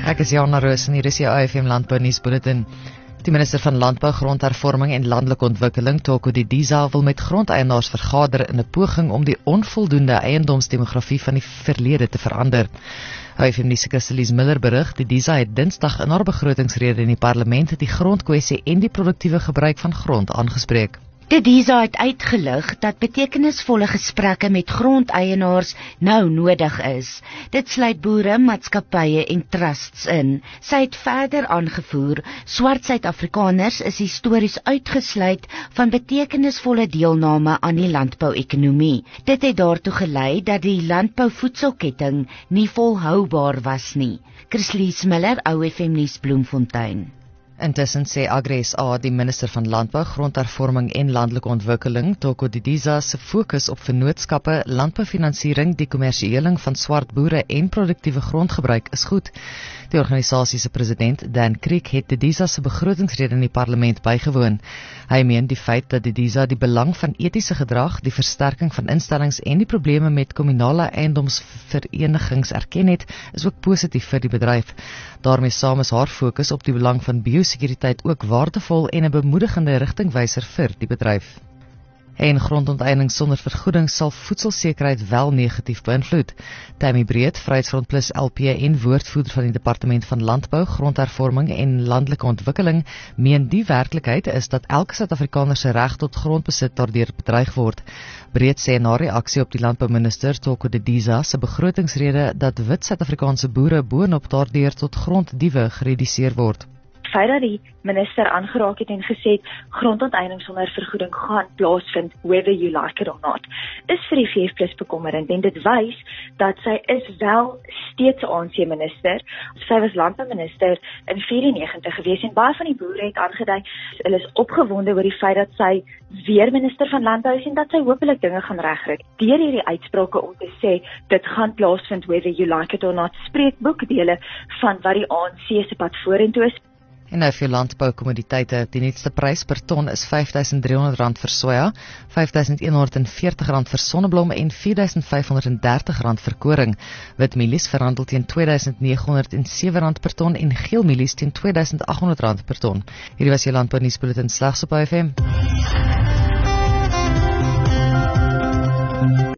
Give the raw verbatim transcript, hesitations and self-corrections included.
Ek is Jana Roos en hier is jou O F M Landbou Nuusbulletin. Die minister van Landbou, Grondhervorming en Landelike Ontwikkeling, Toko Didiza, wil met grondeienaars vergader in 'n poging om die onvoldoende eiendomsdemografie van die verlede te verander. O F M nuus Christelise Miller berig, Didiza het Dinsdag in haar begrotingsrede in die parlement die grondkwessie en die produktiewe gebruik van grond aangespreek. Didiza het uitgelig dat betekenisvolle gesprekke met grondeienaars nou nodig is. Dit sluit boere, maatskappye en trusts in. Sy het verder aangevoer, swart Suid-Afrikaners is histories uitgesluit van betekenisvolle deelname aan die landbouekonomie. Dit het daartoe gelei dat die landbouvoedselketting nie volhoubaar was nie. Christelise Miller, O F M nuus, Bloemfontein. Intussen sê Agri-S A, die minister van Landbou, Grondhervorming en Landelike Ontwikkeling, Toko Didiza, se fokus op vennootskappe, landboufinansiering, die kommersieeling van swart boere en produktiewe grondgebruik is goed. Die organisasie se president, Dan Kriek, het Didiza se begrotingsrede in die parlement bygewoon. Hy meen die feit dat Didiza die belang van etiese gedrag, die versterking van instellings en die probleme met kommunale eiendomsverenigings erken het, is ook positief vir die bedryf. Daarmee saam is haar fokus op die belang van biosekuriteit ook waardevol en 'n bemoedigende rigtingwyser vir die bedryf. En grondonteiening sonder vergoeding sal voedselsekerheid wel negatief beïnvloed. Tammy Breed, Vryheidsfront Plus L P en woordvoerder van die Departement van Landbou, Grondhervorming en Landelike Ontwikkeling, meen die werklikheid is dat elke Suid-Afrikaner se reg tot grondbesit daardeur bedreig word. Breed sê na reaksie op die landbouminister Toko Didiza se begrotingsrede dat wit Suid-Afrikaanse boere boonop daardeur tot gronddiewe gereduseer word. Die feit dat die minister aangeraak het en gesê het grondonteiening sonder vergoeding gaan plaasvind, whether you like it or not, is vir die V F plus bekommerend en dit wys dat sy is wel steeds 'n A N C minister. Sy was landbouminister in vyfennegentig gewees en baie van die boere het aangedui, hulle is opgewonde oor die feit dat sy weer minister van landbou is en dat sy hopelik dinge gaan regkry. Deur hierdie uitsprake om te sê dit gaan plaasvind, whether you like it or not, spreek boekdele van wat die A N C se pad vorentoe is. En nou vir landboukommoditeite, die nuutste prys per ton is vyf duisend driehonderd rand vir soja, vyf duisend een honderd veertig rand vir sonneblom en vier duisend vyf honderd dertig rand vir koring. Wit mielies verhandel teen twee duisend nege honderd sewe rand per ton en geel mielies teen twee duisend agt honderd rand per ton. Hierdie was jou landbou nuusbulletin slegs op O F M.